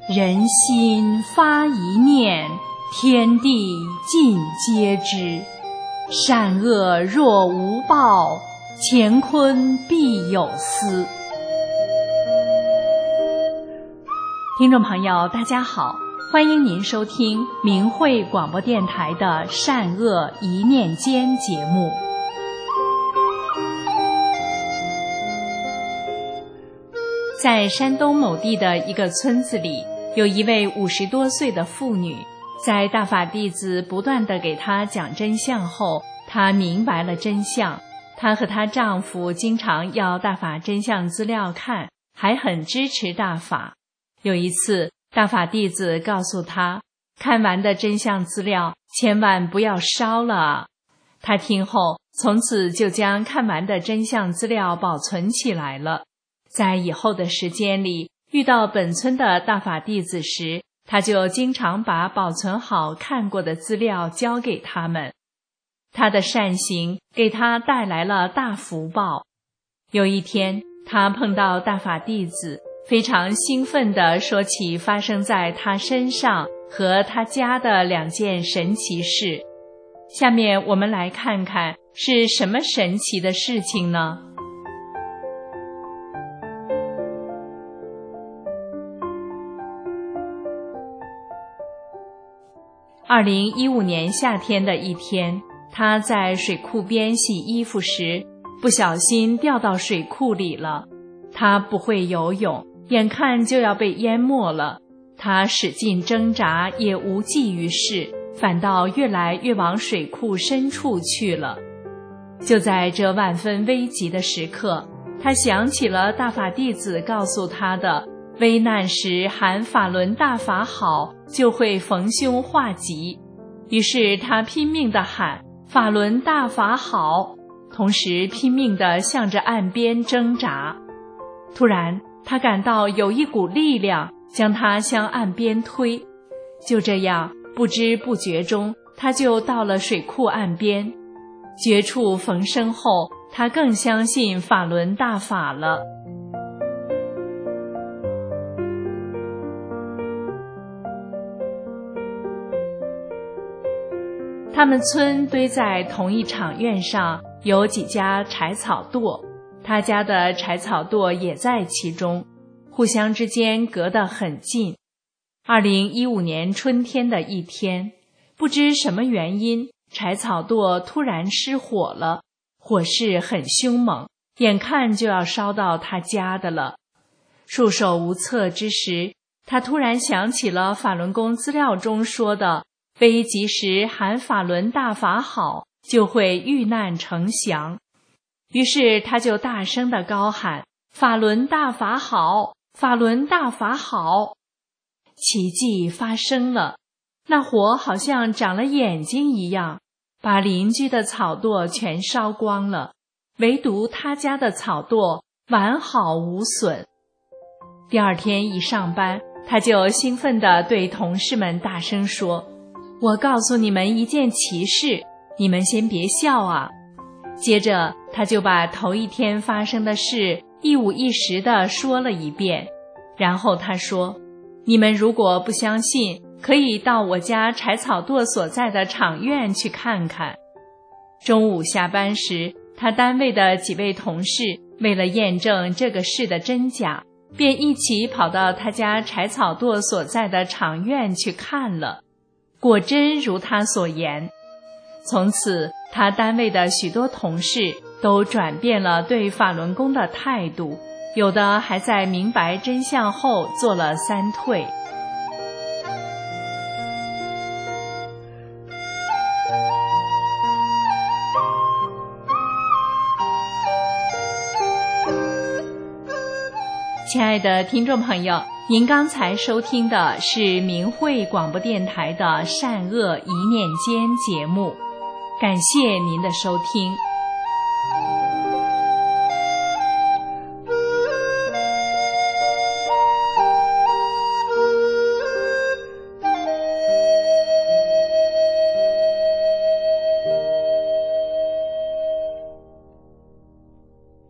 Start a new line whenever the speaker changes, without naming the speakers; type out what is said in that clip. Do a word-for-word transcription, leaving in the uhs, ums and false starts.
人心发一念，天地尽皆知。善恶若无报，乾坤必有私。听众朋友大家好，欢迎您收听明慧广播电台的善恶一念间节目。在山东某地的一个村子里，有一位五十多岁的妇女，在大法弟子不断地给她讲真相后，她明白了真相。她和她丈夫经常要大法真相资料看，还很支持大法。有一次，大法弟子告诉她，看完的真相资料千万不要烧了。她听后，从此就将看完的真相资料保存起来了。在以后的时间里，遇到本村的大法弟子时，他就经常把保存好看过的资料交给他们。他的善行给他带来了大福报。有一天，他碰到大法弟子，非常兴奋地说起发生在他身上和他家的两件神奇事。下面我们来看看是什么神奇的事情呢？二零一五年夏天的一天，他在水库边洗衣服时，不小心掉到水库里了。他不会游泳，眼看就要被淹没了。他使劲挣扎，也无济于事，反倒越来越往水库深处去了。就在这万分危急的时刻，他想起了大法弟子告诉他的，危难时喊法轮大法好，就会逢凶化吉。于是他拼命地喊法轮大法好，同时拼命地向着岸边挣扎。突然他感到有一股力量将他向岸边推，就这样不知不觉中，他就到了水库岸边。绝处逢生后，他更相信法轮大法了。他们村堆在同一场院上有几家柴草垛，他家的柴草垛也在其中，互相之间隔得很近。二零一五年春天的一天，不知什么原因，柴草垛突然失火了，火势很凶猛，眼看就要烧到他家的了。束手无策之时，他突然想起了法轮功资料中说的，危急时喊法轮大法好，就会遇难成祥。于是他就大声地高喊法轮大法好，法轮大法好。奇迹发生了，那火好像长了眼睛一样，把邻居的草垛全烧光了，唯独他家的草垛完好无损。第二天一上班，他就兴奋地对同事们大声说，我告诉你们一件奇事，你们先别笑啊。接着他就把头一天发生的事一五一十地说了一遍。然后他说，你们如果不相信，可以到我家柴草垛所在的厂院去看看。中午下班时，他单位的几位同事为了验证这个事的真假，便一起跑到他家柴草垛所在的厂院去看了。果真如他所言，从此他单位的许多同事都转变了对法轮功的态度，有的还在明白真相后做了三退。亲爱的听众朋友，您刚才收听的是明慧广播电台的善恶一念间节目，感谢您的收听。